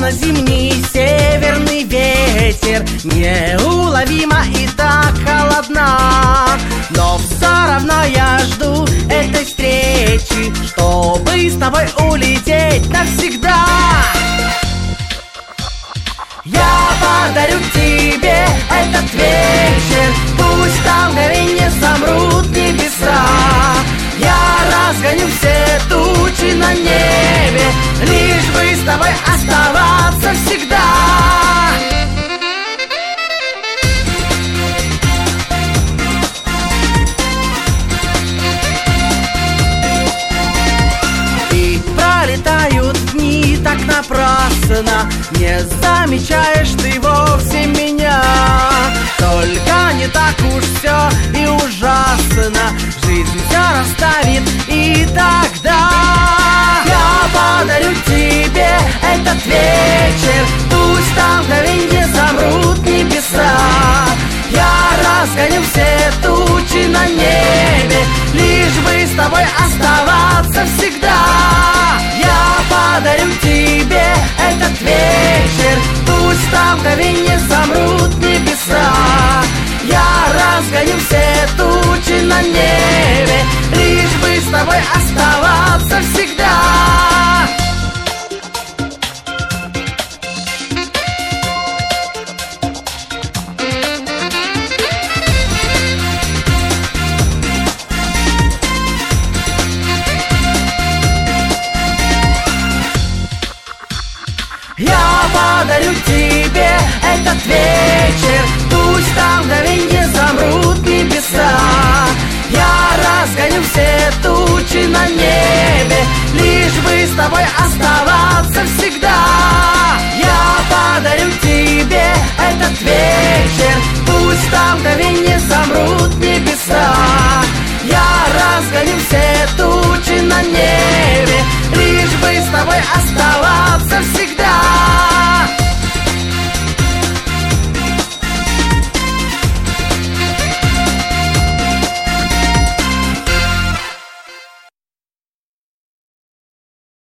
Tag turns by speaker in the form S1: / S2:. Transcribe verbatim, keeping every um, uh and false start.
S1: словно зимний северный ветер, неуловимо и так холодна. Но все равно я жду этой встречи, чтобы с тобой улететь навсегда. Я подарю тебе этот вечер, пусть там мгновенье замрут небеса. Я разгоню все тучи на небе, лишь бы с тобой оставаться всегда. И пролетают дни так напрасно, не замечаешь ты вовсе меня. Только не так уж все и ужасно, жизнь все расставит и тогда. Я подарю тебе этот вечер, пусть там мгновенье замрут небеса. Я разгоню все тучи на небе, лишь бы с тобой оставаться всегда. Я подарю тебе этот вечер, пусть там мгновенье замрут небеса. Я разгоню все тучи на небе, лишь бы с тобой оставаться всегда. Я подарю тебе этот вечер, пусть там мгновенье замрут небеса. Я разгоню все тучи на небе, лишь бы с тобой оставаться всегда. Я подарю тебе этот вечер, пусть там мгновенье замрут небеса. Я разгоню все тучи на небе, лишь бы с тобой оставаться.